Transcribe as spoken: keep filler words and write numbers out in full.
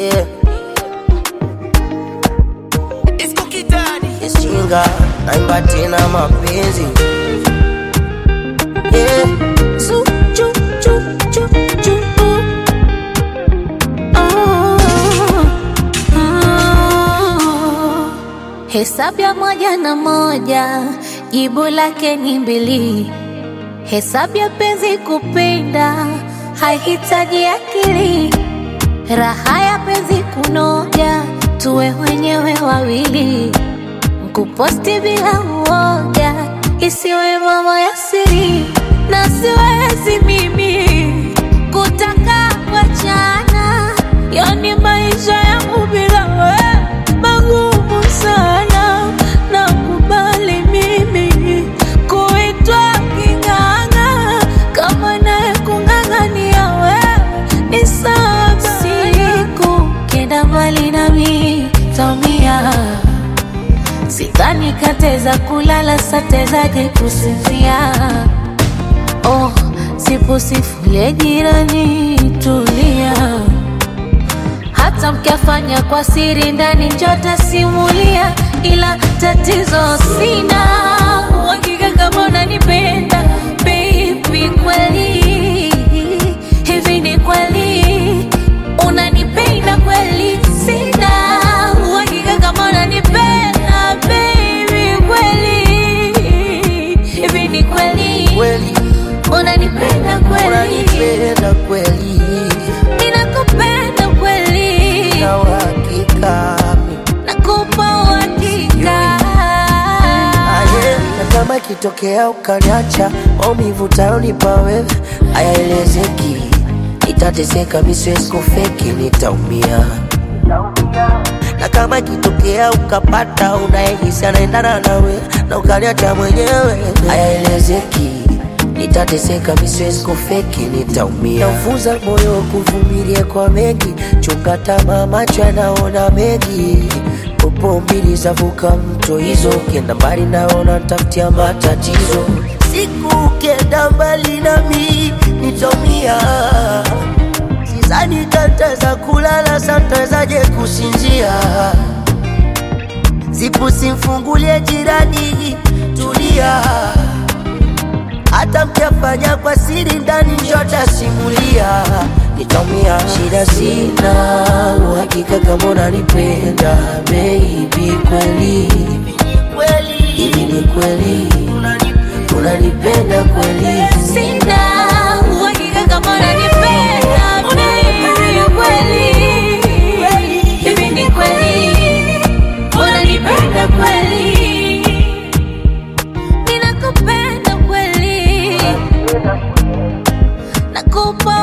yeah. It's Cookie Daddy. It's Chinga, naimba tena mapenzi. Yeah. Su, chu, chu, chu, chu. Oh, oh. Hesabu ya moja na moja, jibu lake ni mbili. Hesabu ya penzi kupenda, haihitaji akili. Raha ya penzi kunoja, tuwe wenyewe wawili. Kuposti bila uoga, isiwe mambo ya siri. Na siwezi mimi kutaka kuachana, yani maisha yangu bila wewe magumu sana. Nakubali mimi kuitwa king'ang'a, kama naye kung'ang'ania wewe ni sawa. Siku kenda mbali nami taumia, sidhani kateza kulala, satezaje kusinzia. Oh, sipo sifulie jirani, tulia. Hata mkiafanya kwa siri ndani njota simulia. Ila tatizo sina uhakika kama unanipenda baby, kweli hivi ni kweli unanipenda kweli? Sina uhakika kama unanipenda baby, kweli hivi ni kweli Kweli, unanipenda kweli? unanipenda kweli? Ninakupenda kweli? Na uhakika nakupa uhakika. aye. Na kama ikitokea ukaniacha, maumivu utayonipa wewe hayaelezeki. Nitateseka, mimi siwezi kufeki, nitaumia. Na kama ikitokea ukapata unayehisi anaendana nawe na ukaniacha mwenyewe, hayaelezeki. Nitateseka, mimi siwezi kufeki, nitaumia. Naufunza moyo kuvumilia kwa mengi, chunga tamaa, macho yanaona mengi. Popo mbili zavuka mto, hizo ukienda mbali naona tafutia matatizo. Siku ukienda mbali nami nitaumia, sidhani tataweza kulala, satawezaje kusinzia. Zipu simfungulie jirani, tulia. Hata mkiafanya kwa siri ndani njota simulia, nitaumia. Shida sina uhakika kama unanipenda baby, kweli hivi ni kweli unanipenda kweli? Sina uhakika kama unanipenda baby, kweli hivi ni kweli unanipenda kweli? Ninakupenda kweli, nakupa